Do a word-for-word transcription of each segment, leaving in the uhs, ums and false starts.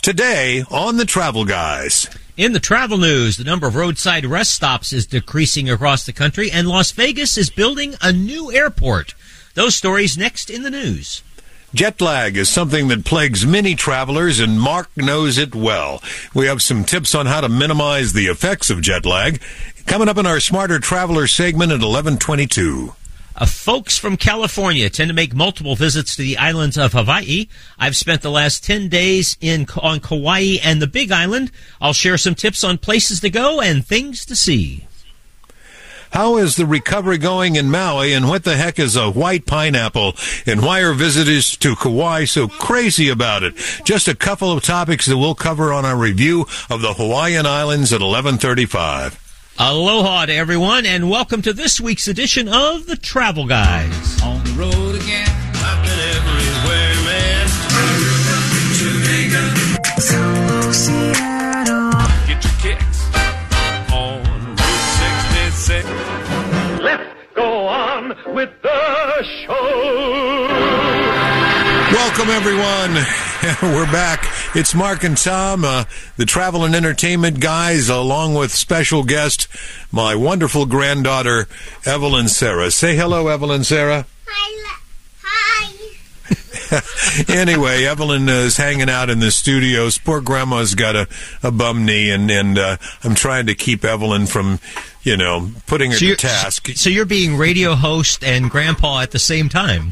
Today on the Travel Guys. In the travel news, the number of roadside rest stops is decreasing across the country, and Las Vegas is building a new airport. Those stories next in the news. Jet lag is something that plagues many travelers, and Mark knows it well. We have some tips on how to minimize the effects of jet lag coming up in our Smarter Traveler segment at eleven twenty-two. Uh, folks from California tend to make multiple visits to the islands of Hawaii. I've spent the last ten days in on Kauai and the Big Island. I'll share some tips on places to go and things to see. How is the recovery going in Maui, and what the heck is a white pineapple, and why are visitors to Kauai so crazy about it? Just a couple of topics that we'll cover on our review of the Hawaiian Islands at eleven thirty-five. Aloha to everyone, and welcome to this week's edition of the Travel Guys. On the road again, I've been everywhere, man. Jamaica, Solo, Seattle. Get your kicks on Route sixty-six. Let's go on with the show. Welcome, everyone. We're back. It's Mark and Tom, uh, the travel and entertainment guys, along with special guest, my wonderful granddaughter, Evelyn Sarah. Say hello, Evelyn Sarah. Hi. Hi. Anyway, Evelyn is hanging out in the studios. Poor Grandma's got a, a bum knee, and, and uh, I'm trying to keep Evelyn from, you know, putting her so to task. So you're being radio host and grandpa at the same time.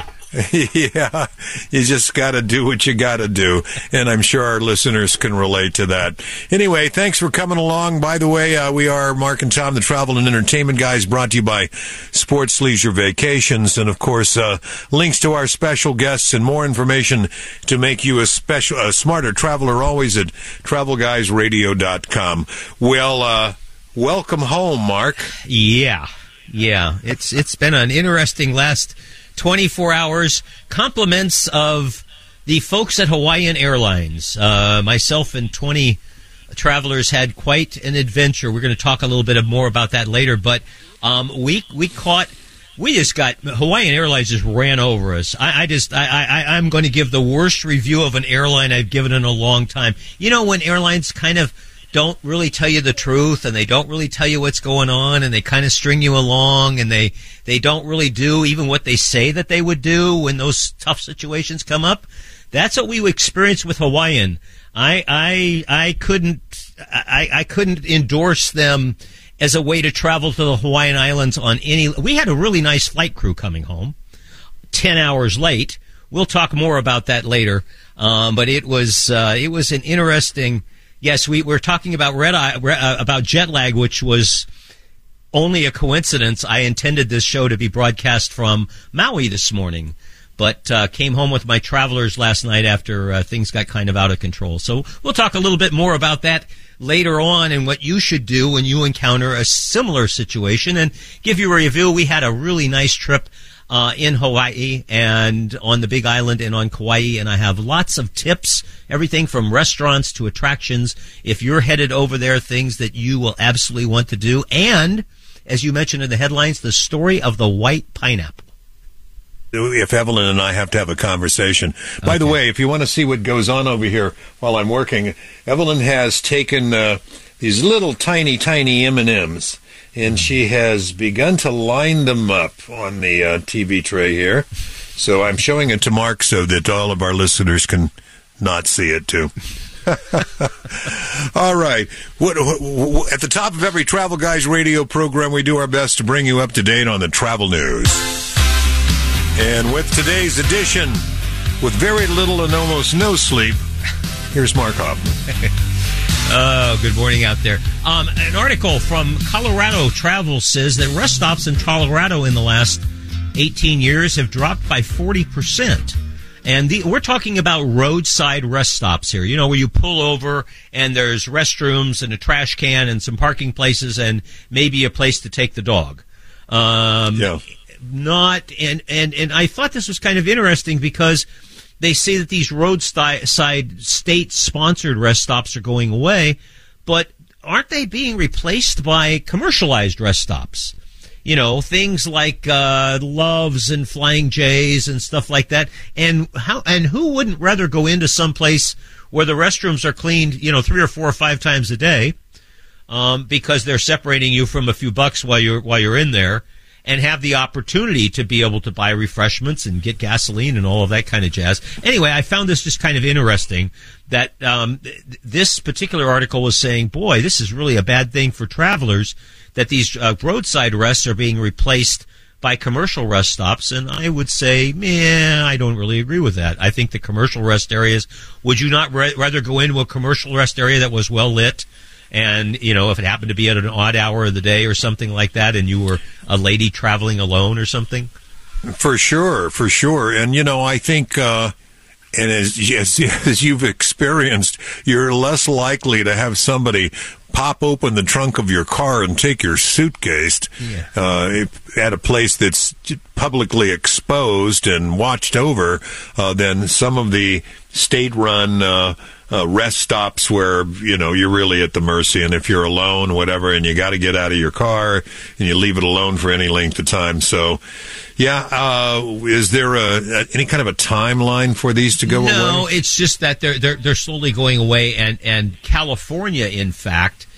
Yeah, you just got to do what you got to do, and I'm sure our listeners can relate to that. Anyway, thanks for coming along. By the way, uh, we are Mark and Tom, the Travel and Entertainment Guys, brought to you by Sports Leisure Vacations, and of course, uh, links to our special guests and more information to make you a special, a smarter traveler always at travel guys radio dot com. Well, uh, welcome home, Mark. Yeah, yeah, it's it's been an interesting last twenty-four hours. Compliments of the folks at Hawaiian Airlines. Uh, myself and twenty travelers had quite an adventure. We're going to talk a little bit more about that later, but um, we we caught, we just got, Hawaiian Airlines just ran over us. I, I just, I, I, I'm going to give the worst review of an airline I've given in a long time. You know, when airlines kind of don't really tell you the truth, and they don't really tell you what's going on, and they kind of string you along, and they, they don't really do even what they say that they would do when those tough situations come up. That's what we experienced with Hawaiian. I I I couldn't I, I couldn't endorse them as a way to travel to the Hawaiian Islands on any. We had a really nice flight crew coming home, ten hours late. We'll talk more about that later. Um, but it was uh, it was an interesting. Yes, we were talking about red eye, uh, about jet lag, which was only a coincidence. I intended this show to be broadcast from Maui this morning, but uh, came home with my travelers last night after uh, things got kind of out of control. So we'll talk a little bit more about that later on and what you should do when you encounter a similar situation, and give you a review. We had a really nice trip Uh, in Hawaii and on the Big Island and on Kauai, and I have lots of tips, everything from restaurants to attractions. If you're headed over there, things that you will absolutely want to do. And, as you mentioned in the headlines, the story of the white pineapple. If Evelyn and I have to have a conversation. By Okay. the way, if you want to see what goes on over here while I'm working, Evelyn has taken uh, these little tiny, tiny M and M's, and she has begun to line them up on the uh, T V tray here. So I'm showing it to Mark so that all of our listeners can not see it too. All right. What, what, at the top of every Travel Guys radio program, we do our best to bring you up to date on the travel news. And with today's edition, with very little and almost no sleep, here's Mark Hoffman. Oh, good morning out there. Um, an article from Colorado Travel says that rest stops in Colorado in the last eighteen years have dropped by forty percent. And the, we're talking about roadside rest stops here, you know, where you pull over and there's restrooms and a trash can and some parking places and maybe a place to take the dog. Um, yeah. Not, and, and, and I thought this was kind of interesting because they say that these roadside state-sponsored rest stops are going away, but aren't they being replaced by commercialized rest stops? You know, things like uh, Loves and Flying J's and stuff like that. And how and who wouldn't rather go into some place where the restrooms are cleaned, you know, three or four or five times a day, um, because they're separating you from a few bucks while you're while you're in there, and have the opportunity to be able to buy refreshments and get gasoline and all of that kind of jazz. Anyway, I found this just kind of interesting that um, th- this particular article was saying, boy, this is really a bad thing for travelers, that these uh, roadside rests are being replaced by commercial rest stops. And I would say, meh, I don't really agree with that. I think the commercial rest areas, would you not ra- rather go into a commercial rest area that was well lit? And, you know, if it happened to be at an odd hour of the day or something like that, and you were a lady traveling alone or something? For sure, for sure. And, you know, I think, uh, and as, as, as you've experienced, you're less likely to have somebody pop open the trunk of your car and take your suitcase yeah. uh, at a place that's publicly exposed and watched over uh, than some of the state-run uh Uh, rest stops where, you know, you're really at the mercy, and if you're alone, whatever, and you got to get out of your car, and you leave it alone for any length of time. So, yeah, uh, is there a, a, any kind of a timeline for these to go no, away? No, it's just that they're, they're, they're slowly going away, and, and California, in fact,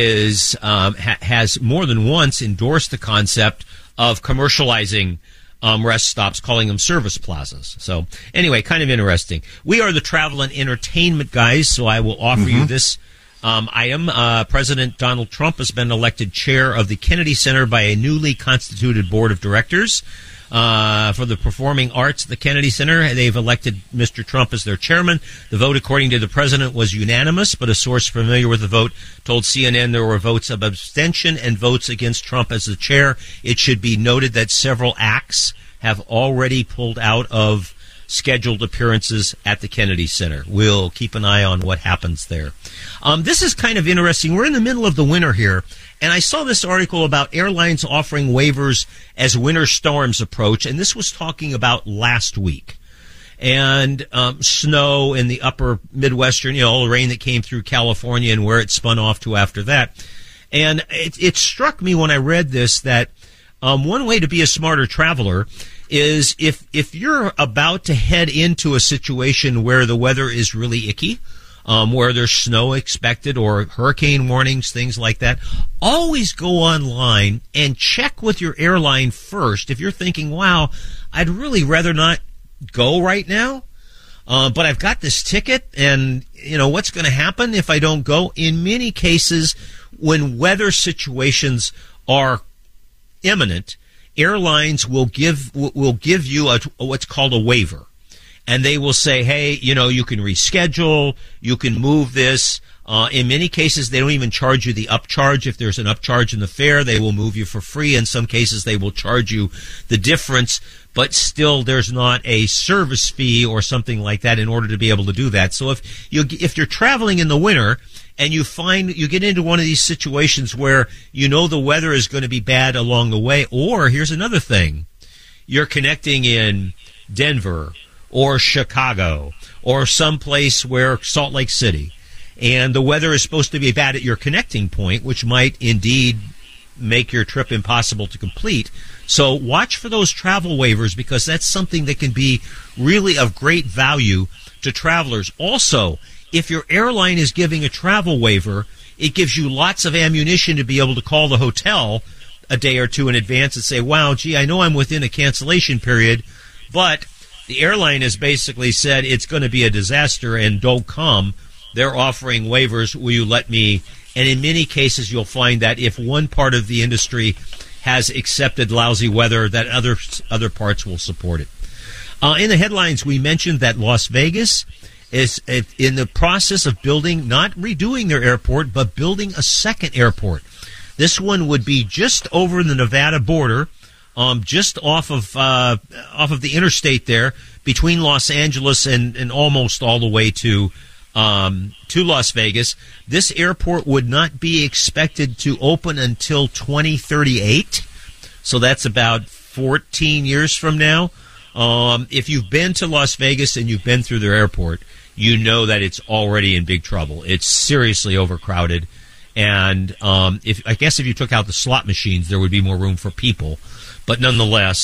is um, ha- has more than once endorsed the concept of commercializing Um, rest stops, calling them service plazas. So anyway, kind of interesting. We are the travel and entertainment guys, so I will offer mm-hmm. you this um, item. Uh, President Donald Trump has been elected chair of the Kennedy Center by a newly constituted board of directors. Uh, for the performing arts at the Kennedy Center, they've elected Mister Trump as their chairman. The vote, according to the president, was unanimous, but a source familiar with the vote told C N N there were votes of abstention and votes against Trump as the chair. It should be noted that several acts have already pulled out of scheduled appearances at the Kennedy Center. We'll keep an eye on what happens there. Um, this is kind of interesting. We're in the middle of the winter here, and I saw this article about airlines offering waivers as winter storms approach, and this was talking about last week. And um, snow in the upper Midwestern, you know, all the rain that came through California and where it spun off to after that. And it, it struck me when I read this that um, one way to be a smarter traveler is if if you're about to head into a situation where the weather is really icky, um, where there's snow expected or hurricane warnings, things like that, always go online and check with your airline first. If you're thinking, wow, I'd really rather not go right now, uh, but I've got this ticket, and, you know, what's going to happen if I don't go? In many cases, when weather situations are imminent, airlines will give will give you a, what's called a waiver, and they will say, hey, you know, you can reschedule, you can move this. Uh, in many cases, they don't even charge you the upcharge. If there's an upcharge in the fare, they will move you for free. In some cases, they will charge you the difference, but still there's not a service fee or something like that in order to be able to do that. So if you if you're traveling in the winter and you find you get into one of these situations where you know the weather is going to be bad along the way, or here's another thing, you're connecting in Denver or Chicago or someplace where Salt Lake City, and the weather is supposed to be bad at your connecting point, which might indeed make your trip impossible to complete. So watch for those travel waivers, because that's something that can be really of great value to travelers. Also, if your airline is giving a travel waiver, it gives you lots of ammunition to be able to call the hotel a day or two in advance and say, wow, gee, I know I'm within a cancellation period, but the airline has basically said it's going to be a disaster and don't come. They're offering waivers. Will you let me? And in many cases, you'll find that if one part of the industry has accepted lousy weather, that other other parts will support it. Uh, in the headlines, we mentioned that Las Vegas is in the process of building, not redoing their airport, but building a second airport. This one would be just over the Nevada border, um, just off of uh, off of the interstate there, between Los Angeles and, and almost all the way to um, to Las Vegas. This airport would not be expected to open until twenty thirty-eight, so that's about fourteen years from now. Um, if you've been to Las Vegas and you've been through their airport, you know that it's already in big trouble. It's seriously overcrowded. And um, if I guess if you took out the slot machines, there would be more room for people. But nonetheless,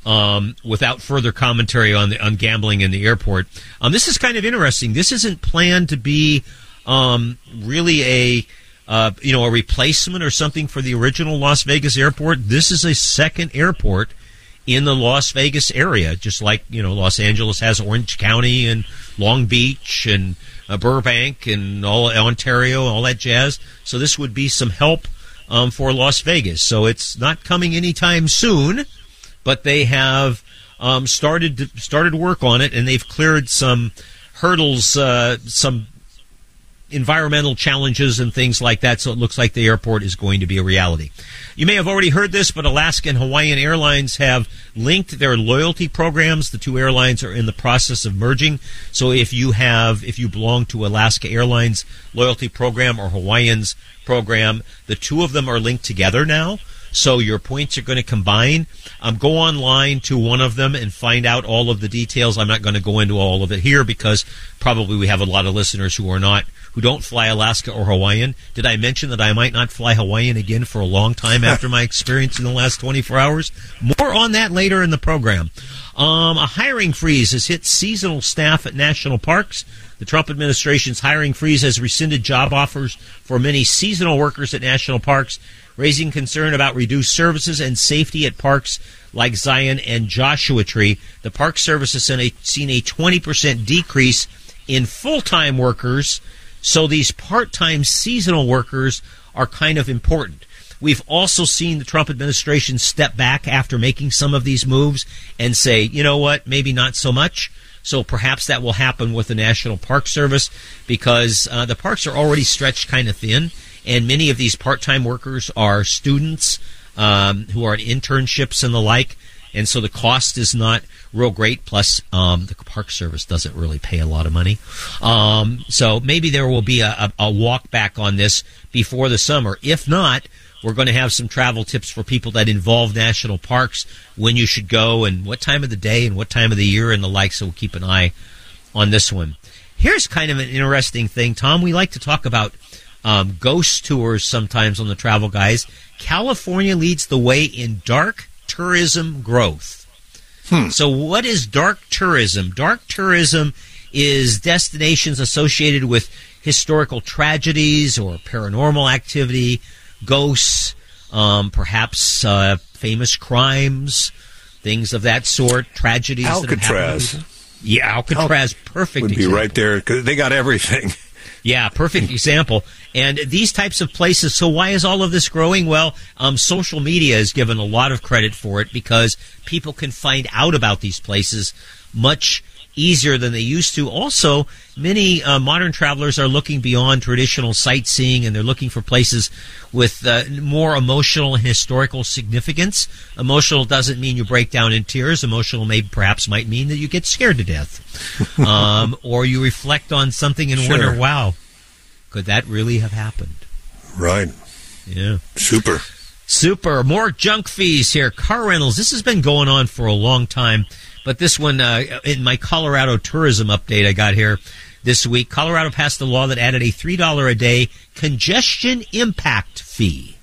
um, without further commentary on the on gambling in the airport. Um, this is kind of interesting. This isn't planned to be um, really a uh, you know a replacement or something for the original Las Vegas airport. This is a second airport in the Las Vegas area, just like you know Los Angeles has Orange County and Long Beach and uh, Burbank and all Ontario, all that jazz. So this would be some help um, for Las Vegas. So it's not coming anytime soon, but they have um, started to, started work on it, and they've cleared some hurdles, uh, some environmental challenges and things like that, so it looks like the airport is going to be a reality. You may have already heard this, but Alaska and Hawaiian Airlines have linked their loyalty programs. The two airlines are in the process of merging. So if you have, if you belong to Alaska Airlines loyalty program or Hawaiian's program, the two of them are linked together now. So your points are going to combine. Um, go online to one of them and find out all of the details. I'm not going to go into all of it here because probably we have a lot of listeners who are not, who don't fly Alaska or Hawaiian. Did I mention that I might not fly Hawaiian again for a long time after my experience in the last twenty-four hours? More on that later in the program. Um, a hiring freeze has hit seasonal staff at national parks. The Trump administration's hiring freeze has rescinded job offers for many seasonal workers at national parks, raising concern about reduced services and safety at parks like Zion and Joshua Tree. The Park Service has seen a twenty percent decrease in full-time workers, so these part-time seasonal workers are kind of important. We've also seen the Trump administration step back after making some of these moves and say, you know what, maybe not so much. So perhaps that will happen with the National Park Service because uh, the parks are already stretched kind of thin, and many of these part-time workers are students um, who are in internships and the like, and so the cost is not real great. Plus, um, the Park Service doesn't really pay a lot of money. Um, so maybe there will be a, a, a walk back on this before the summer. If not, we're going to have some travel tips for people that involve national parks, when you should go and what time of the day and what time of the year and the like, so we'll keep an eye on this one. Here's kind of an interesting thing, Tom. We like to talk about um, ghost tours sometimes on the Travel Guys. California leads the way in dark tourism growth. Hmm. So what is dark tourism? Dark tourism is destinations associated with historical tragedies or paranormal activity, ghosts, um, perhaps uh, famous crimes, things of that sort, tragedies. Alcatraz. That have happened. Yeah, Alcatraz, Al- perfect would example. be right there because they got everything. Yeah, perfect example. And these types of places, so why is all of this growing? Well, um, social media is given a lot of credit for it because people can find out about these places much easier than they used to. Also, many uh, modern travelers are looking beyond traditional sightseeing, and they're looking for places with uh, more emotional and historical significance. Emotional doesn't mean you break down in tears. Emotional may perhaps might mean that you get scared to death, um, or you reflect on something and Sure. wonder, wow, could that really have happened? Right. Yeah. Super. Super. More junk fees here. Car rentals. This has been going on for a long time. But this one, uh, in my Colorado tourism update I got here this week, Colorado passed a law that added a three dollars a day congestion impact fee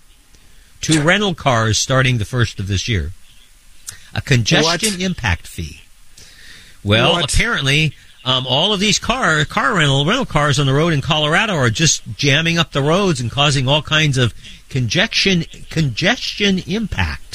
to rental cars starting the first of this year. A congestion What? impact fee. Well, What? apparently, um, all of these car car rental rental cars on the road in Colorado are just jamming up the roads and causing all kinds of congestion congestion impact.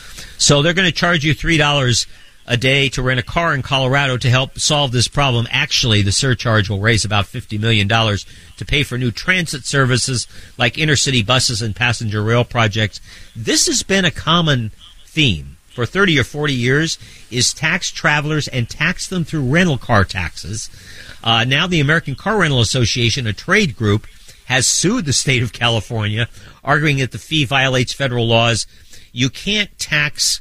So they're going to charge you three dollars a day to rent a car in Colorado to help solve this problem. Actually, the surcharge will raise about fifty million dollars to pay for new transit services like intercity buses and passenger rail projects. This has been a common theme for thirty or forty years, is tax travelers and tax them through rental car taxes. Uh, now the American Car Rental Association, a trade group, has sued the state of California, arguing that the fee violates federal laws. You can't tax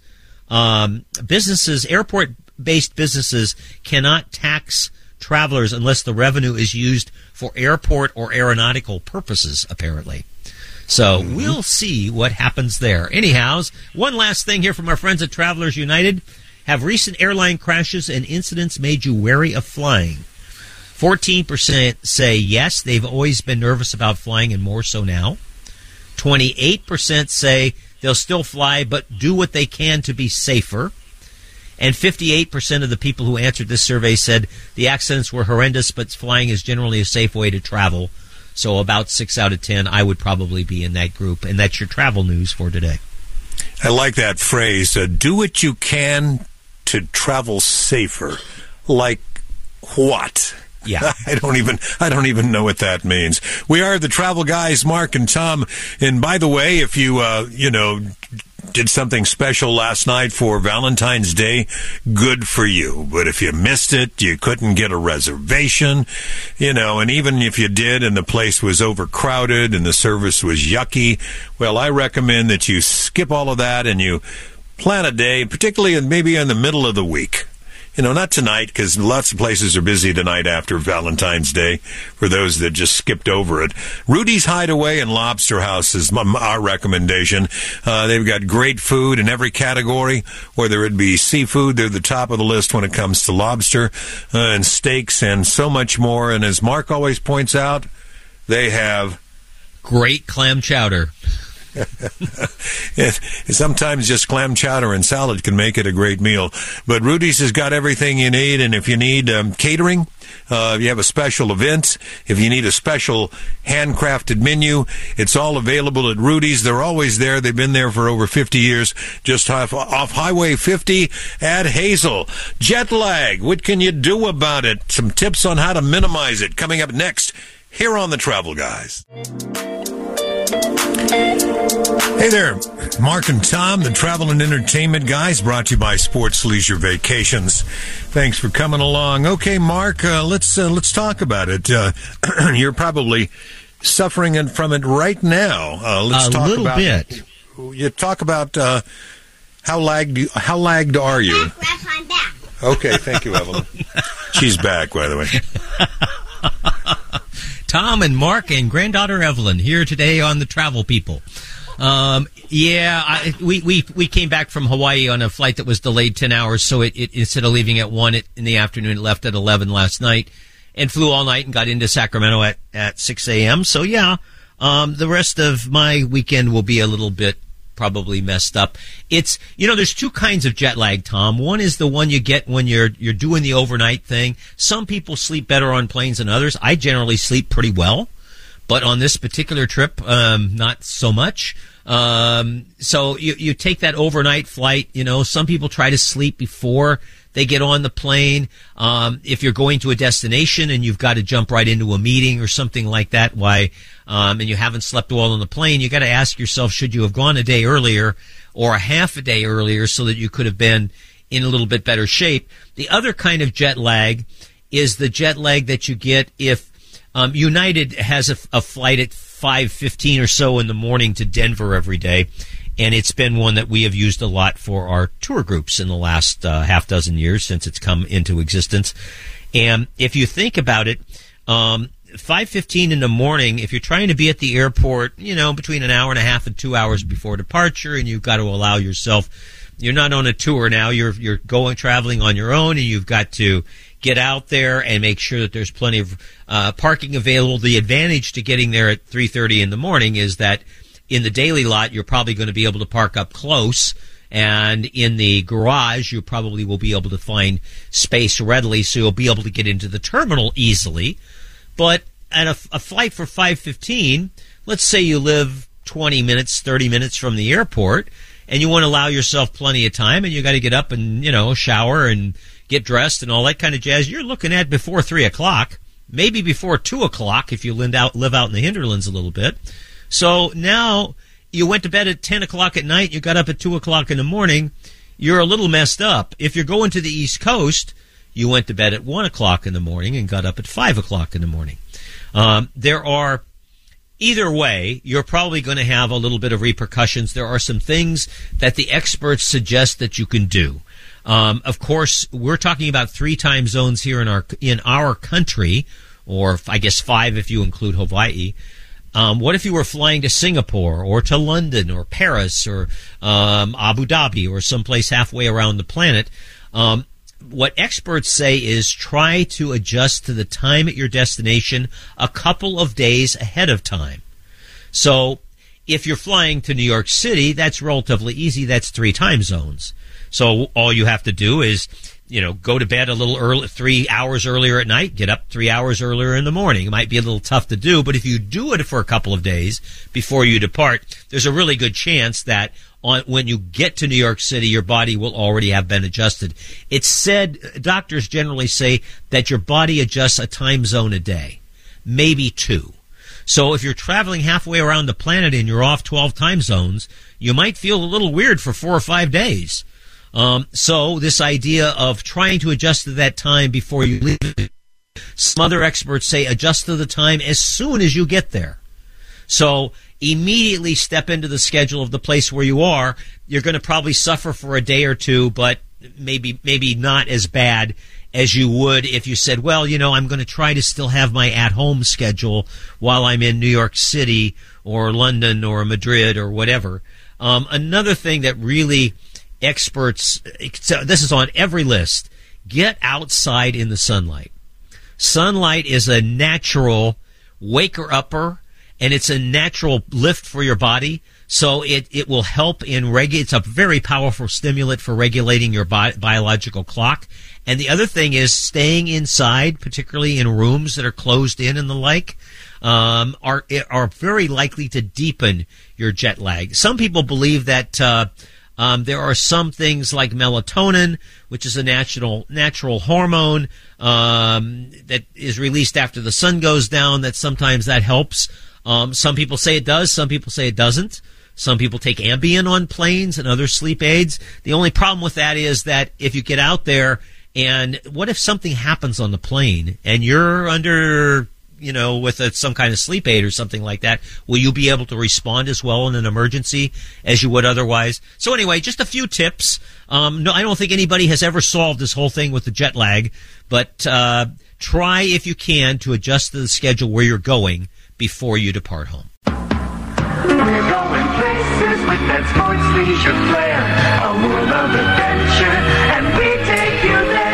Um, businesses, airport-based businesses cannot tax travelers unless the revenue is used for airport or aeronautical purposes, apparently. So mm-hmm. we'll see what happens there. Anyhow, one last thing here from our friends at Travelers United. Have recent airline crashes and incidents made you wary of flying? fourteen percent say yes, they've always been nervous about flying and more so now. twenty-eight percent say they'll still fly, but do what they can to be safer. And fifty-eight percent of the people who answered this survey said the accidents were horrendous, but flying is generally a safe way to travel. So about six out of ten, I would probably be in that group. And that's your travel news for today. I like that phrase, uh, do what you can to travel safer. Like what? Yeah. I don't even I don't even know what that means. We are the Travel Guys, Mark and Tom. And by the way, if you uh, you know, did something special last night for Valentine's Day, good for you. But if you missed it, you couldn't get a reservation, you know, and even if you did and the place was overcrowded and the service was yucky, well, I recommend that you skip all of that and you plan a day, particularly maybe in the middle of the week. You know, not tonight, because lots of places are busy tonight after Valentine's Day for those that just skipped over it. Rudy's Hideaway and Lobster House is m- our recommendation. Uh, they've got great food in every category, whether it be seafood. They're the top of the list when it comes to lobster uh, and steaks and so much more. And as Mark always points out, they have great clam chowder. Sometimes just clam chowder and salad can make it a great meal. But Rudy's has got everything you need, and if you need um, catering, uh, you have a special event, if you need a special handcrafted menu, it's all available at Rudy's. They're always there. They've been there for over fifty years, just off, off Highway fifty at Hazel. Jet lag, what can you do about it? Some tips on how to minimize it coming up next here on The Travel Guys. Hey there, Mark and Tom, the Travel and Entertainment Guys, brought to you by Sports Leisure Vacations. Thanks for coming along. Okay, Mark, uh, let's uh, let's talk about it. Uh, you're probably suffering from it right now. Uh, let's a talk little about, bit. You talk about uh, how lagged you, how lagged are you? Back, Grandpa, I'm back. Okay, thank you, Evelyn. She's back, by the way. Tom and Mark and granddaughter Evelyn here today on the Travel People. Um, yeah, I, we, we we came back from Hawaii on a flight that was delayed ten hours, so it, it instead of leaving at one in the afternoon, it left at eleven last night and flew all night and got into Sacramento at, at six a.m. So, yeah, um, the rest of my weekend will be a little bit probably messed up. It's, you know, there's two kinds of jet lag, Tom. One is the one you get when you're you're doing the overnight thing. Some people sleep better on planes than others. I generally sleep pretty well, but on this particular trip, um, not so much. Um, so you you take that overnight flight. You know, some people try to sleep before they get on the plane. Um, if you're going to a destination and you've got to jump right into a meeting or something like that, why, um, and you haven't slept well on the plane, you got to ask yourself, should you have gone a day earlier or a half a day earlier so that you could have been in a little bit better shape? The other kind of jet lag is the jet lag that you get if um, United has a, a flight at five fifteen or so in the morning to Denver every day. And it's been one that we have used a lot for our tour groups in the last uh, half dozen years since it's come into existence. And if you think about it, um, five fifteen in the morning, if you're trying to be at the airport, you know, between an hour and a half and two hours before departure, and you've got to allow yourself, you're not on a tour now, you're you're going traveling on your own, and you've got to get out there and make sure that there's plenty of uh, parking available. The advantage to getting there at three thirty in the morning is that in the daily lot, you're probably going to be able to park up close, and in the garage, you probably will be able to find space readily, so you'll be able to get into the terminal easily. But at a, a flight for five fifteen, let's say you live twenty minutes, thirty minutes from the airport, and you want to allow yourself plenty of time, and you got to get up and, you know, shower and get dressed and all that kind of jazz. You're looking at before three o'clock, maybe before two o'clock if you live out, live out in the hinterlands a little bit. So now you went to bed at ten o'clock at night, you got up at two o'clock in the morning, you're a little messed up. If you're going to the East Coast, you went to bed at one o'clock in the morning and got up at five o'clock in the morning. Um, there are, either way, you're probably going to have a little bit of repercussions. There are some things that the experts suggest that you can do. Um, of course, we're talking about three time zones here in our in our country, or I guess five if you include Hawaii. Um, what if you were flying to Singapore or to London or Paris or um, Abu Dhabi or someplace halfway around the planet? Um, what experts say is try to adjust to the time at your destination a couple of days ahead of time. So if you're flying to New York City, that's relatively easy. That's three time zones. So all you have to do is, you know, go to bed a little early, three hours earlier at night, get up three hours earlier in the morning. It might be a little tough to do, but if you do it for a couple of days before you depart, there's a really good chance that on, when you get to New York City, your body will already have been adjusted. It's said, doctors generally say that your body adjusts a time zone a day, maybe two. So if you're traveling halfway around the planet and you're off twelve time zones, you might feel a little weird for four or five days. Um, so this idea of trying to adjust to that time before you leave, some other experts say adjust to the time as soon as you get there. So immediately step into the schedule of the place where you are. You're going to probably suffer for a day or two, but maybe maybe not as bad as you would if you said, well, you know, I'm going to try to still have my at-home schedule while I'm in New York City or London or Madrid or whatever. Um, another thing that really experts, so this is on every list, get outside in the sunlight. Sunlight is a natural waker-upper, and it's a natural lift for your body. So it, it will help in regu- it's a very powerful stimulant for regulating your bi- biological clock. And the other thing is staying inside, particularly in rooms that are closed in and the like, um, are are very likely to deepen your jet lag. Some people believe that uh, um, there are some things like melatonin, which is a natural natural hormone um, that is released after the sun goes down, that sometimes that helps. Um, some people say it does. Some people say it doesn't. Some people take Ambien on planes and other sleep aids. The only problem with that is that if you get out there and what if something happens on the plane and you're under, you know, with a, some kind of sleep aid or something like that, will you be able to respond as well in an emergency as you would otherwise? So anyway, just a few tips. Um, no, I don't think anybody has ever solved this whole thing with the jet lag, but uh, try if you can to adjust to the schedule where you're going before you depart home. We're going places with that sports leisure flair, a world of adventure, and we take you there.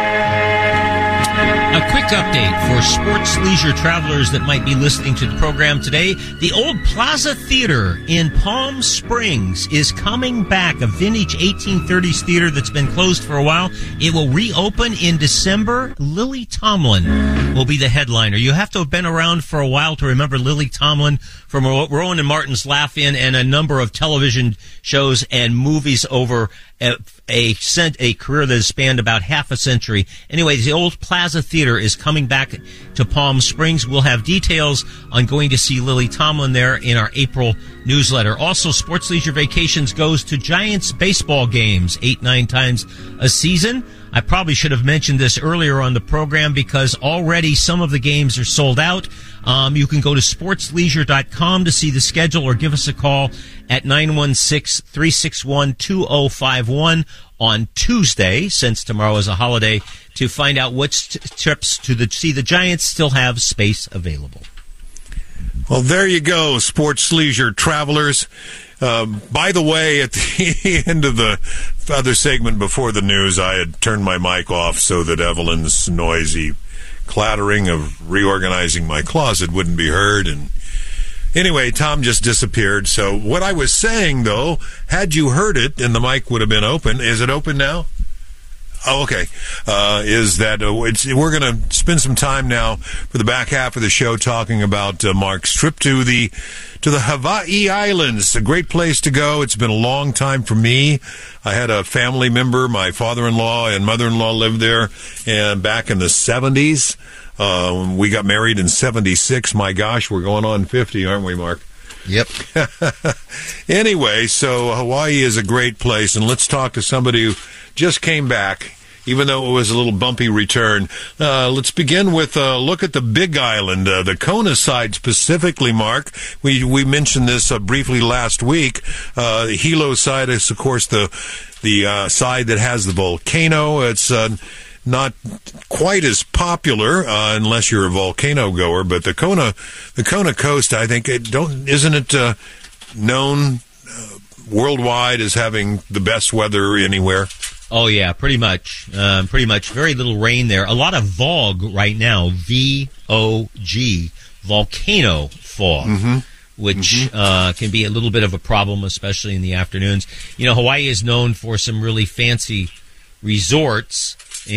A quick update for sports leisure travelers that might be listening to the program today. The old Plaza Theater in Palm Springs is coming back, a vintage eighteen thirties theater that's been closed for a while. It will reopen in December. Lily Tomlin will be the headliner. You have to have been around for a while to remember Lily Tomlin from Rowan and Martin's Laugh-In and a number of television shows and movies over a, a, a career that has spanned about half a century. Anyway, the old Plaza Theater is coming back to Palm Springs. We'll have details on going to see Lily Tomlin there in our April newsletter. Also, Sports Leisure Vacations goes to Giants baseball games eight, nine times a season. I probably should have mentioned this earlier on the program because already some of the games are sold out. Um, you can go to sports leisure dot com to see the schedule or give us a call at nine one six, three six one, two zero five one on Tuesday, since tomorrow is a holiday, to find out which t- trips to the, see the Giants still have space available. Well, there you go, sports leisure travelers. Uh, by the way, at the end of the other segment before the news, I had turned my mic off so that Evelyn's noisy clattering of reorganizing my closet wouldn't be heard. And anyway, Tom just disappeared. So what I was saying, though, had you heard it and the mic would have been open, is it open now? Oh, okay. Uh, is that uh, it's, we're going to spend some time now for the back half of the show talking about uh, Mark's trip to the to the Hawaii Islands. A great place to go. It's been a long time for me. I had a family member, my father-in-law and mother-in-law lived there, and back in the seventies. Uh, we got married in seventy-six. My gosh, we're going on fifty, aren't we, Mark? Yep. Anyway, so Hawaii is a great place, and let's talk to somebody who just came back, even though it was a little bumpy return. Uh, let's begin with a look at the Big Island, uh, the Kona side specifically, Mark. We we mentioned this uh, briefly last week. Uh, the Hilo side is, of course, the the uh, side that has the volcano. It's uh, not quite as popular uh, unless you're a volcano goer, but the Kona the Kona coast, I think, it don't isn't it uh, known uh, worldwide as having the best weather anywhere? Oh, yeah, pretty much. Um, pretty much. Very little rain there. A lot of fog right now. V O G. Volcano fog. Mm-hmm. which mm-hmm. uh, can be a little bit of a problem, especially in the afternoons. You know, Hawaii is known for some really fancy resorts,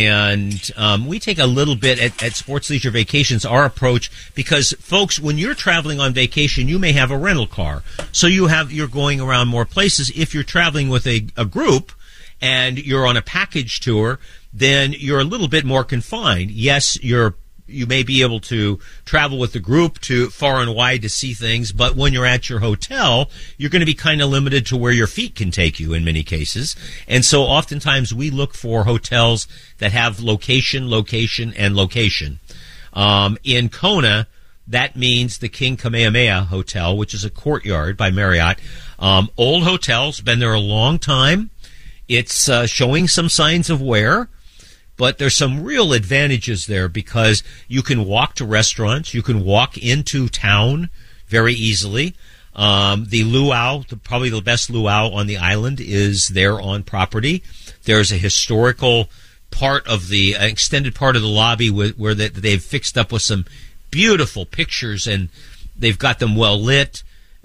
and um, we take a little bit at, at Sports Leisure Vacations, our approach, because, folks, when you're traveling on vacation, you may have a rental car. So you have, you're going around more places. If you're traveling with a, a group and you're on a package tour, then you're a little bit more confined. Yes, you're you may be able to travel with the group to far and wide to see things, but when you're at your hotel, you're going to be kind of limited to where your feet can take you in many cases. And so oftentimes we look for hotels that have location, location, and location. Um, in Kona, that means the King Kamehameha Hotel, which is a Courtyard by Marriott. Um, old hotel's been there a long time. It's uh, showing some signs of wear. But there's some real advantages there because you can walk to restaurants. You can walk into town very easily. Um, the luau, the, probably the best luau on the island, is there on property. There's a historical part of the uh, extended part of the lobby with, where they, they've fixed up with some beautiful pictures, and they've got them well lit.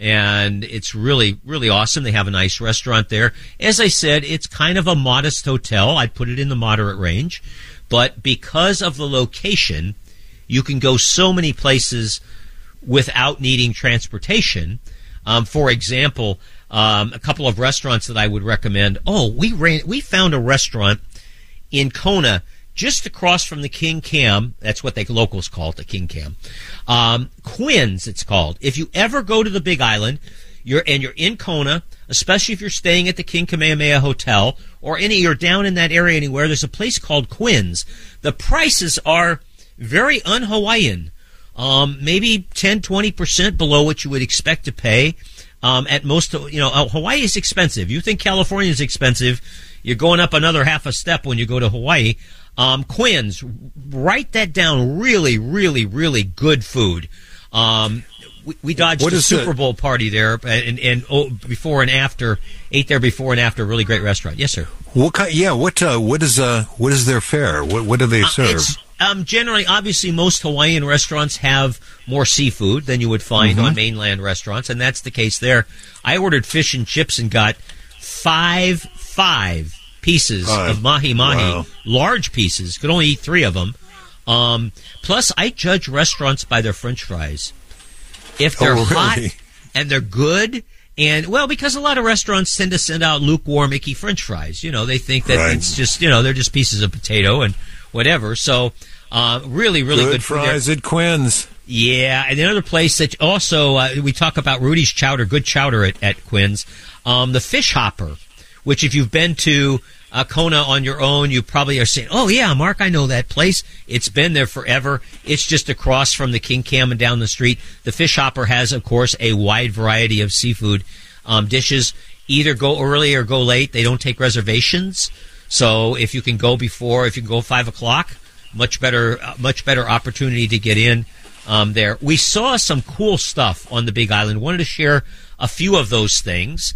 And it's really, really awesome. They have a nice restaurant there. As I said, it's kind of a modest hotel. I'd put it in the moderate range. But because of the location, you can go so many places without needing transportation. Um, for example, um, a couple of restaurants that I would recommend. Oh, we ran, we found a restaurant in Kona just across from the King Cam. That's what the locals call it, the King Cam. Um, Quinn's, it's called. If you ever go to the Big Island, you're and you're in Kona, especially if you're staying at the King Kamehameha Hotel, or any you're down in that area anywhere, there's a place called Quinn's. The prices are very un-Hawaiian, um, maybe ten, twenty percent below what you would expect to pay. Um, at most, you know, Hawaii is expensive. You think California is expensive, you're going up another half a step when you go to Hawaii. Um, Quinn's, write that down. Really, really, really good food. Um, we, we dodged what the is Super it? Bowl party there, and, and oh, before and after, ate there before and after. Really great restaurant. Yes, sir. What kind? Yeah. What? Uh, what is? Uh, what is their fare? What? What do they serve? Uh, it's, um, generally, obviously, most Hawaiian restaurants have more seafood than you would find mm-hmm. on mainland restaurants, and that's the case there. I ordered fish and chips and got five, five. pieces Five. of mahi-mahi, Wow. large pieces. Could only eat three of them. Um, plus, I judge restaurants by their French fries. If they're Oh, really? hot and they're good, and, well, because a lot of restaurants tend to send out lukewarm, icky French fries. You know, they think that Right. it's just, you know, they're just pieces of potato and whatever. So, uh, really, really good, Good food there. fries at Quinn's. Yeah, and another place that also, uh, we talk about Rudy's Chowder, good chowder at, at Quinn's. Um, the Fish Hopper, which if you've been to uh, Kona on your own, you probably are saying, oh, yeah, Mark, I know that place. It's been there forever. It's just across from the King Cam and down the street. The Fish Hopper has, of course, a wide variety of seafood um, dishes. Either go early or go late. They don't take reservations. So if you can go before, if you can go five o'clock, much better, uh, much better opportunity to get in um, there. We saw some cool stuff on the Big Island. Wanted to share a few of those things.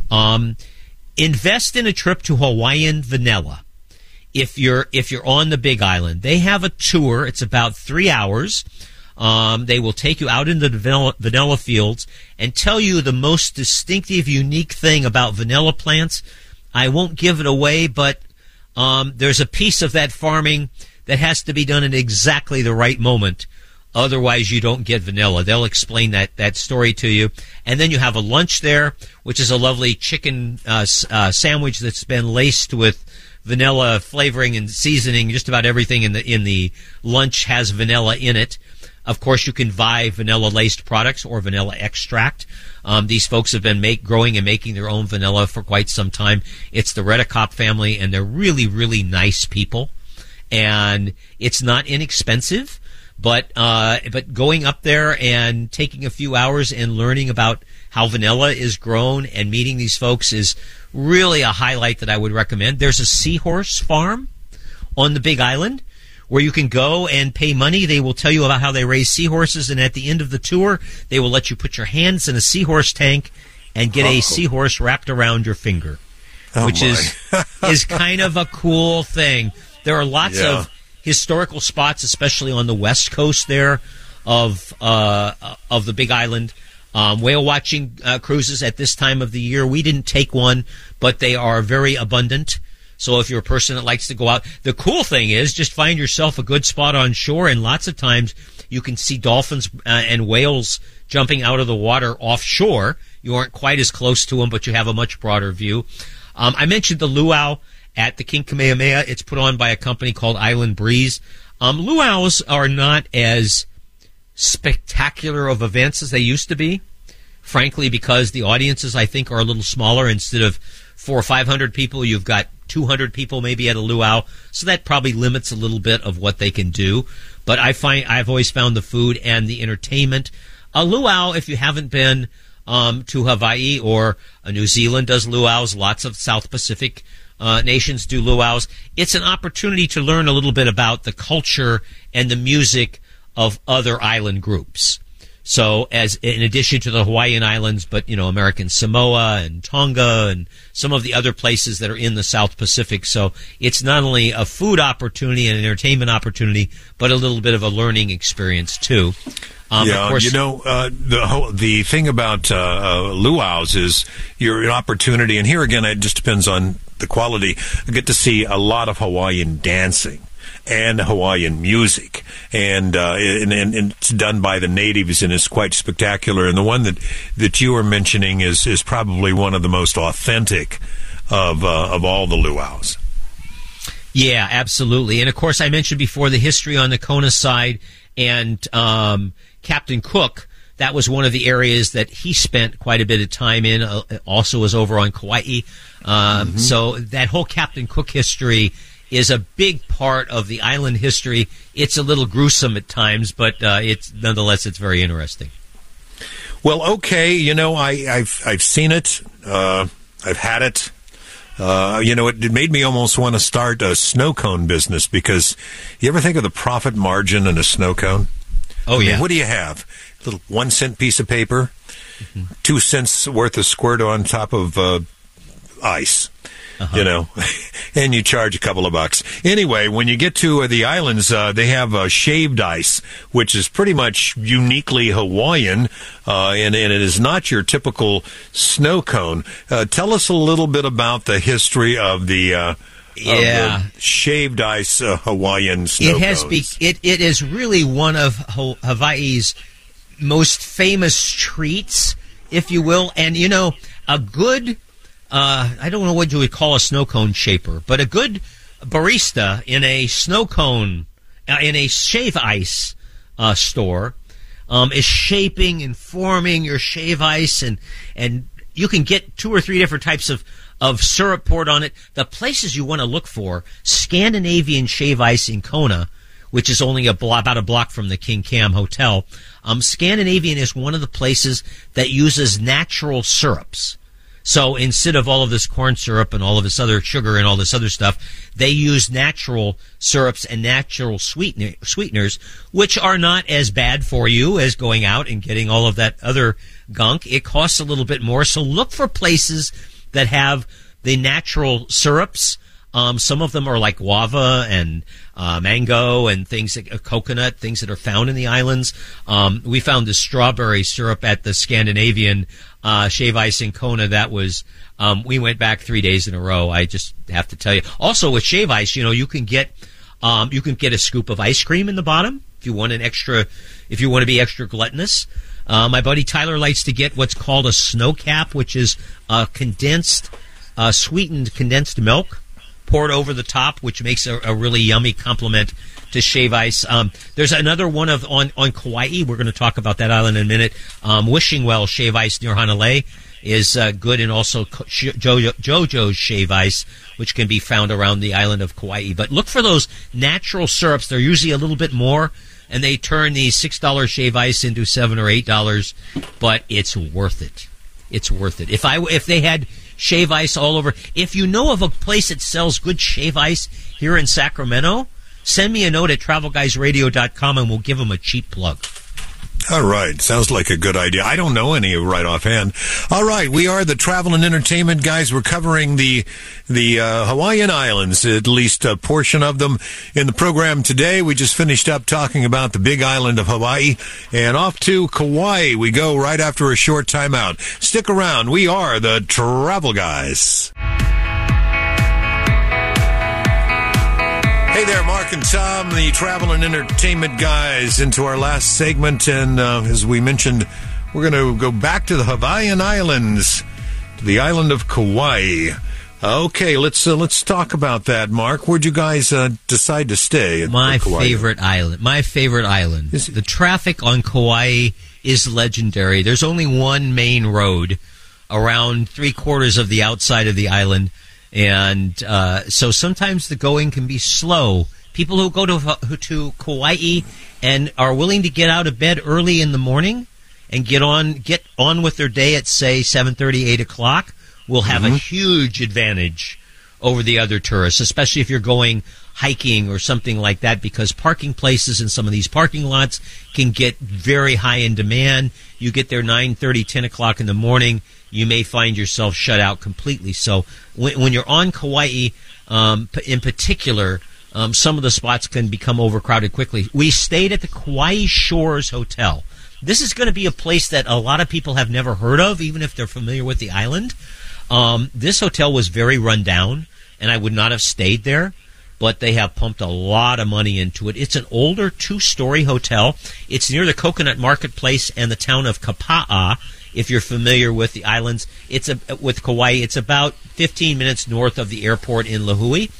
Um Invest in a trip to Hawaiian Vanilla. If you're if you're on the Big Island, they have a tour. It's about three hours. Um, they will take you out into the vanilla, vanilla fields and tell you the most distinctive, unique thing about vanilla plants. I won't give it away, but um, there's a piece of that farming that has to be done at exactly the right moment. Otherwise, you don't get vanilla. They'll explain that, that story to you. And then you have a lunch there, which is a lovely chicken uh, uh, sandwich that's been laced with vanilla flavoring and seasoning. Just about everything in the in the lunch has vanilla in it. Of course, you can buy vanilla-laced products or vanilla extract. Um, these folks have been make, growing and making their own vanilla for quite some time. It's the Redekop family, and they're really, really nice people. And it's not inexpensive. But uh, but going up there and taking a few hours and learning about how vanilla is grown and meeting these folks is really a highlight that I would recommend. There's a seahorse farm on the Big Island where you can go and pay money. They will tell you about how they raise seahorses, and at the end of the tour, they will let you put your hands in a seahorse tank and get oh. a seahorse wrapped around your finger, oh which my. is is kind of a cool thing. There are lots yeah. of historical spots, especially on the west coast there of uh, of the Big Island. Um, whale watching uh, cruises at this time of the year, we didn't take one, but they are very abundant. So if you're a person that likes to go out, the cool thing is just find yourself a good spot on shore, and lots of times you can see dolphins uh, and whales jumping out of the water offshore. You aren't quite as close to them, but you have a much broader view. Um, I mentioned the luau at the King Kamehameha. It's put on by a company called Island Breeze. Um, luau's are not as spectacular of events as they used to be, frankly, because the audiences, I think, are a little smaller. Instead of four or five hundred people, you've got two hundred people maybe at a luau, so that probably limits a little bit of what they can do. But I find I've always found the food and the entertainment. A luau, if you haven't been um, to Hawaii or uh, New Zealand does luau's, lots of South Pacific uh, nations do luau's. It's an opportunity to learn a little bit about the culture and the music of other island groups. So, as in addition to the Hawaiian Islands, but, you know, American Samoa and Tonga and some of the other places that are in the South Pacific. So it's not only a food opportunity and an entertainment opportunity, but a little bit of a learning experience, too. Um, yeah, of course, you know, uh, the whole, the thing about uh, uh, luau's is you're an opportunity, and here again, it just depends on the quality. You get to see a lot of Hawaiian dancing and Hawaiian music, and, uh, and and it's done by the natives, and it's quite spectacular. And the one that, that you were mentioning is is probably one of the most authentic of uh, of all the luau's. Yeah, absolutely. And of course, I mentioned before the history on the Kona side, and um, Captain Cook. That was one of the areas that he spent quite a bit of time in. Uh, also, was over on Kauai. Um, mm-hmm. So that whole Captain Cook history is a big part of the island history. It's a little gruesome at times, but uh, it's nonetheless it's very interesting. Well, okay, you know, I, I've I've seen it, uh, I've had it. Uh, you know, it, it made me almost want to start a snow cone business, because you ever think of the profit margin in a snow cone? Oh, I mean, yeah. what do you have? A little one cent piece of paper, mm-hmm. two cents worth of squirt on top of uh, ice. Uh-huh. You know, and you charge a couple of bucks. Anyway, when you get to uh, the islands, uh, they have uh, shaved ice, which is pretty much uniquely Hawaiian, uh, and, and it is not your typical snow cone. Uh, tell us a little bit about the history of the, uh, yeah. of the shaved ice uh, Hawaiian snow it has cones. Be, it, it is really one of Hawaii's most famous treats, if you will. And, you know, a good... Uh, I don't know what you would call a snow cone shaper, but a good barista in a snow cone, uh, in a shave ice uh, store, um, is shaping and forming your shave ice, and and you can get two or three different types of, of syrup poured on it. The places you want to look for, Scandinavian Shave Ice in Kona, which is only a blo- about a block from the King Cam Hotel. Um, Scandinavian is one of the places that uses natural syrups. So instead of all of this corn syrup and all of this other sugar and all this other stuff, they use natural syrups and natural sweetener, sweeteners, which are not as bad for you as going out and getting all of that other gunk. It costs a little bit more, so look for places that have the natural syrups. Um, some of them are like guava and uh, mango and things, like uh, coconut, things that are found in the islands. Um, we found the strawberry syrup at the Scandinavian uh, Shave Ice in Kona. That was, um, we went back three days in a row. I just have to tell you. Also with Shave Ice, you know, you can get, um, you can get a scoop of ice cream in the bottom if you want an extra, if you want to be extra gluttonous. Uh, my buddy Tyler likes to get what's called a snow cap, which is uh, condensed, uh, sweetened condensed milk poured over the top, which makes a, a really yummy complement to Shave Ice. Um, there's another one of on, on Kauai. We're going to talk about that island in a minute. Um, Wishing Well Shave Ice near Hanalei is uh, good, and also Jojo, JoJo's Shave Ice, which can be found around the island of Kauai. But look for those natural syrups. They're usually a little bit more, and they turn the six dollars Shave Ice into seven dollars or eight dollars, but it's worth it. It's worth it. If I if they had Shave Ice all over, if you know of a place that sells good Shave Ice here in Sacramento, send me a note at travel guys radio dot com and we'll give them a cheap plug. All right. Sounds like a good idea. I don't know any right offhand. All right. We are the Travel and Entertainment guys. We're covering the the uh, Hawaiian Islands, at least a portion of them in the program today. We just finished up talking about the big island of Hawaii, and off to Kauai we go right after a short timeout. Stick around. We are the Travel Guys. Hey there, Mark and Tom, the Travel and Entertainment guys, into our last segment. And uh, as we mentioned, we're going to go back to the Hawaiian Islands, to the island of Kauai. Okay, let's uh, let's talk about that, Mark. Where'd you guys uh, decide to stay? At My Kauai? favorite island. My favorite island. Is- the traffic on Kauai is legendary. There's only one main road around three quarters of the outside of the island. And uh, so sometimes the going can be slow. People who go to to Kauai and are willing to get out of bed early in the morning and get on get on with their day at, say, seven thirty, eight o'clock will have mm-hmm. a huge advantage over the other tourists, especially if you're going hiking or something like that, because parking places in some of these parking lots can get very high in demand. You get there nine thirty, ten o'clock in the morning, you may find yourself shut out completely. So when, when you're on Kauai, um, in particular, um, some of the spots can become overcrowded quickly. We stayed at the Kauai Shores Hotel. This is going to be a place that a lot of people have never heard of, even if they're familiar with the island. Um, this hotel was very run down, and I would not have stayed there, but they have pumped a lot of money into it. It's an older two-story hotel. It's near the Coconut Marketplace and the town of Kapa'a. If you're familiar with the islands, it's a, with Kauai, it's about fifteen minutes north of the airport in Lihue.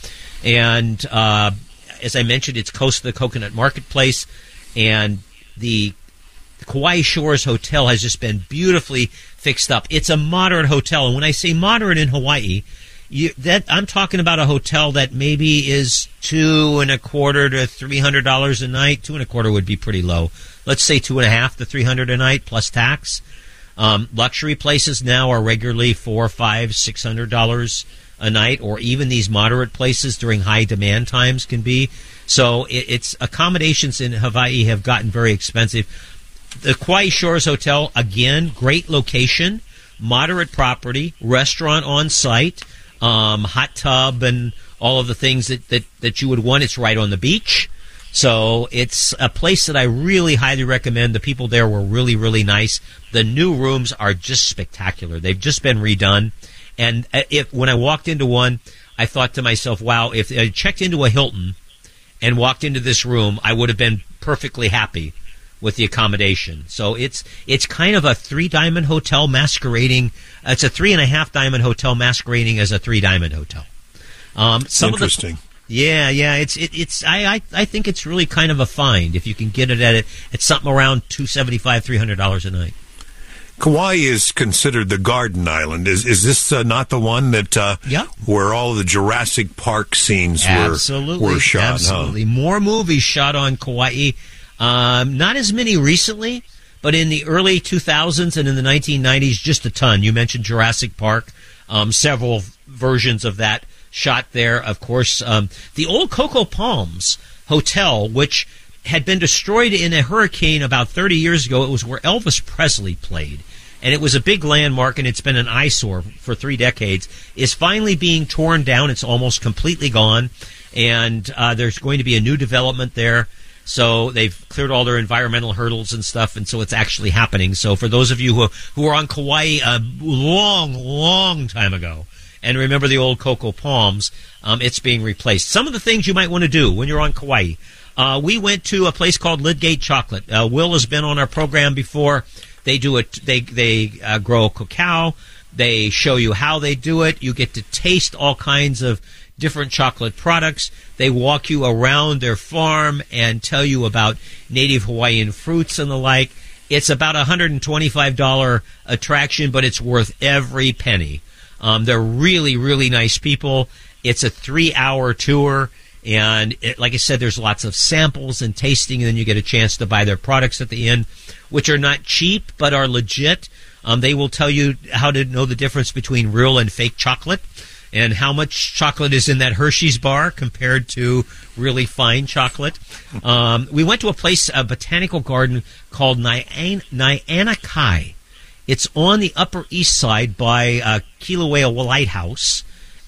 And uh, as I mentioned, it's close to the Coconut Marketplace. And the Kauai Shores Hotel has just been beautifully fixed up. It's a moderate hotel. And when I say moderate in Hawaii, you, that I'm talking about a hotel that maybe is two and a quarter to three hundred dollars a night. Two and a quarter would be pretty low. Let's say two and a half to three hundred a night plus tax. Um, luxury places now are regularly four, five, six hundred dollars a night, or even these moderate places during high demand times can be. So it, it's accommodations in Hawaii have gotten very expensive. The Kauai Shores Hotel, again, great location, moderate property, restaurant on site, um, hot tub, and all of the things that, that, that you would want. It's right on the beach. So it's a place that I really highly recommend. The people there were really, really nice. The new rooms are just spectacular. They've just been redone. And if when I walked into one, I thought to myself, wow, if I checked into a Hilton and walked into this room, I would have been perfectly happy with the accommodation. So it's it's kind of a three-diamond hotel masquerading. It's a three-and-a-half diamond hotel masquerading as a three-diamond hotel. Um, some Interesting. Of the, Yeah, yeah, it's it, it's I, I I think it's really kind of a find if you can get it at it. It's something around two seventy five, three hundred dollars a night. Kauai is considered the Garden Island. Is is this uh, not the one that uh, yeah. where all of the Jurassic Park scenes absolutely, were were shot? Absolutely, huh? More movies shot on Kauai. Um, not as many recently, but in the early two thousands and in the nineteen nineties, just a ton. You mentioned Jurassic Park. Um, several versions of that shot there. Of course, um, the old Coco Palms Hotel, which had been destroyed in a hurricane about thirty years ago. It was where Elvis Presley played, and it was a big landmark, and it's been an eyesore for three decades, is finally being torn down. It's almost completely gone, and uh, there's going to be a new development there. So they've cleared all their environmental hurdles and stuff, and so it's actually happening. So for those of you who, who were on Kauai a long, long time ago, and remember the old Coco Palms, um, it's being replaced. Some of the things you might want to do when you're on Kauai. Uh, we went to a place called Lidgate Chocolate. Uh, Will has been on our program before. They do it. They they uh, grow cacao. They show you how they do it. You get to taste all kinds of different chocolate products. They walk you around their farm and tell you about native Hawaiian fruits and the like. It's about a one hundred twenty-five dollars attraction, but it's worth every penny. Um, they're really, really nice people. It's a three-hour tour, and it, like I said, there's lots of samples and tasting, and then you get a chance to buy their products at the end, which are not cheap but are legit. Um, they will tell you how to know the difference between real and fake chocolate. and how much chocolate is in that Hershey's bar compared to really fine chocolate. Um, we went to a place, a botanical garden called Nyan- Nyanakay. It's on the Upper East Side by uh, Kilauea Lighthouse,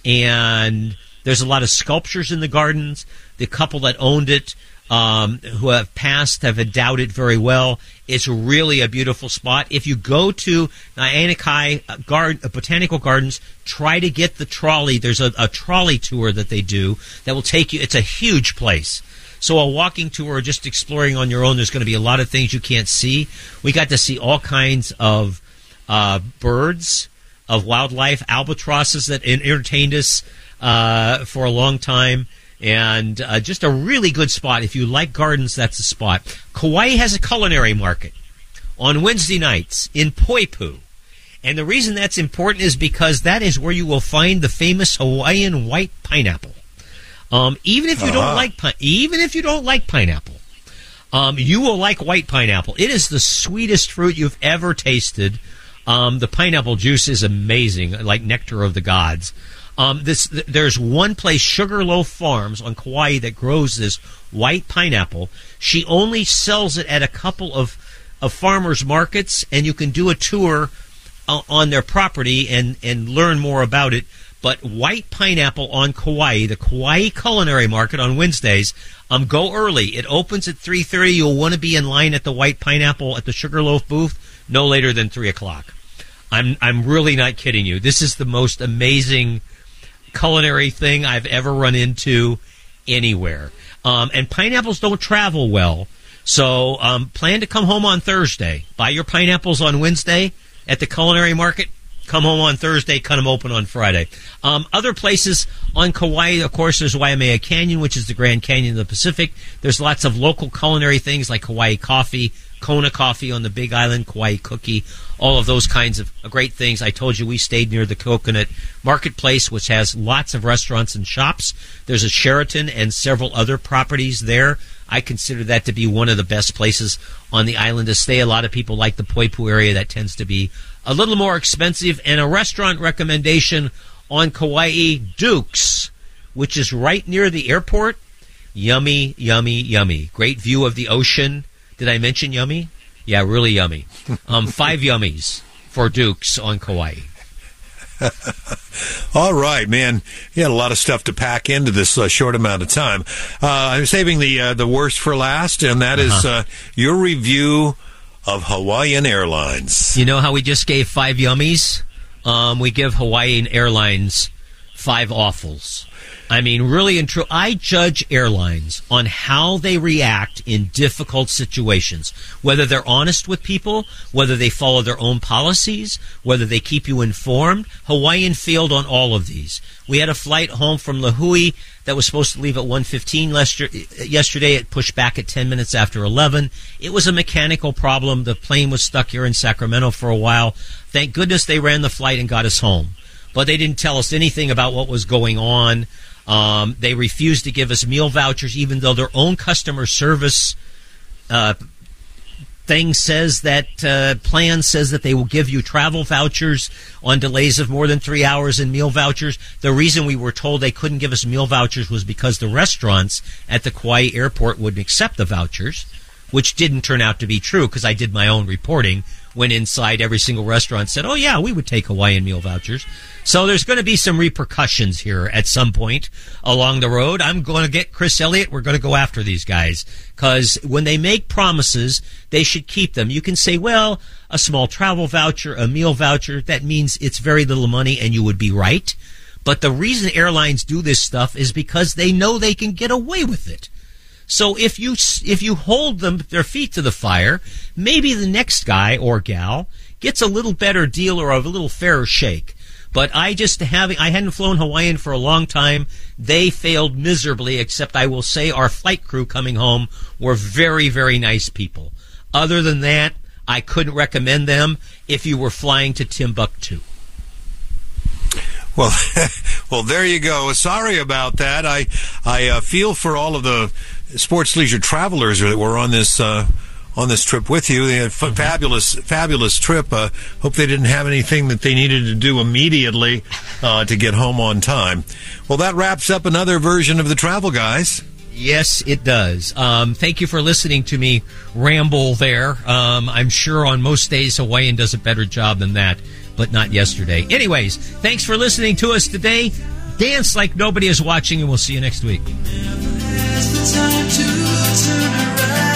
and there's a lot of sculptures in the gardens. The couple that owned it, um, who have passed, have endowed it very well. It's really a beautiful spot. If you go to Nyanakay Garden, uh, Botanical Gardens, try to get the trolley. There's a, a trolley tour that they do that will take you. It's a huge place. So a walking tour or just exploring on your own, there's going to be a lot of things you can't see. We got to see all kinds of uh, birds, of wildlife, albatrosses that entertained us uh, for a long time. And uh, just a really good spot. If you like gardens, that's the spot. Kauai has a culinary market on Wednesday nights in Poipu. And the reason that's important is because that is where you will find the famous Hawaiian white pineapple. Um, even if you uh-huh. don't like pi- even if you don't like pineapple, um, you will like white pineapple. It is the sweetest fruit you've ever tasted. Um, the pineapple juice is amazing, like nectar of the gods. Um, this th- there's one place, Sugarloaf Farms on Kauai, that grows this white pineapple. She only sells it at a couple of, of farmers markets, and you can do a tour uh, on their property and, and learn more about it. But white pineapple on Kauai, the Kauai Culinary Market on Wednesdays, um, go early. It opens at three thirty. You'll want to be in line at the white pineapple at the Sugarloaf booth no later than three o'clock. I'm I'm really not kidding you. This is the most amazing culinary thing I've ever run into anywhere. Um, and pineapples don't travel well. So um, plan to come home on Thursday. Buy your pineapples on Wednesday at the Culinary Market. Come home on Thursday, cut them open on Friday. Um, other places on Kauai, of course, there's Waimea Canyon, which is the Grand Canyon of the Pacific. There's lots of local culinary things like Kauai coffee, Kona coffee on the Big Island, Kauai cookie, all of those kinds of great things. I told you we stayed near the Coconut Marketplace, which has lots of restaurants and shops. There's a Sheraton and several other properties there. I consider that to be one of the best places on the island to stay. A lot of people like the Poipu area. That tends to be a little more expensive. And a restaurant recommendation on Kauai, Duke's, which is right near the airport. Yummy, yummy, yummy. Great view of the ocean. Did I mention yummy? Yeah, really yummy. Um, five yummies for Duke's on Kauai. All right, man. You had a lot of stuff to pack into this uh, short amount of time. Uh, I'm saving the uh, the worst for last, and that uh-huh. is uh, your review of Hawaiian Airlines. You know how we just gave five yummies? Um, we give Hawaiian Airlines five awfuls. I mean, really and true, I judge airlines on how they react in difficult situations, whether they're honest with people, whether they follow their own policies, whether they keep you informed. Hawaiian failed on all of these. We had a flight home from Lihue that was supposed to leave at one fifteen yesterday. It pushed back at ten minutes after eleven. It was a mechanical problem. The plane was stuck here in Sacramento for a while. Thank goodness they ran the flight and got us home. But they didn't tell us anything about what was going on. Um, they refused to give us meal vouchers, even though their own customer service uh, thing says that, uh, plan says that they will give you travel vouchers on delays of more than three hours and meal vouchers. The reason we were told they couldn't give us meal vouchers was because the restaurants at the Kauai airport wouldn't accept the vouchers, which didn't turn out to be true because I did my own reporting. Went inside every single restaurant, said, oh, yeah, we would take Hawaiian meal vouchers. So there's going to be some repercussions here at some point along the road. I'm going to get Chris Elliott. We're going to go after these guys because when they make promises, they should keep them. You can say, well, a small travel voucher, a meal voucher, that means it's very little money, and you would be right. But the reason airlines do this stuff is because they know they can get away with it. So if you if you hold them their feet to the fire, maybe the next guy or gal gets a little better deal or a little fairer shake. But I just having I hadn't flown Hawaiian for a long time. They failed miserably, except I will say our flight crew coming home were very, very nice people. Other than that, I couldn't recommend them if you were flying to Timbuktu. Well, well, there you go. Sorry about that. I I uh, feel for all of the sports leisure travelers that were on this uh, on this trip with you. They had a f- fabulous, fabulous trip. Uh, hope they didn't have anything that they needed to do immediately uh, to get home on time. Well, that wraps up another version of the Travel Guys. Yes, it does. Um, thank you for listening to me ramble there. Um, I'm sure on most days Hawaiian does a better job than that, but not yesterday. Anyways, thanks for listening to us today. Dance like nobody is watching, and we'll see you next week. Never has the time to turn around.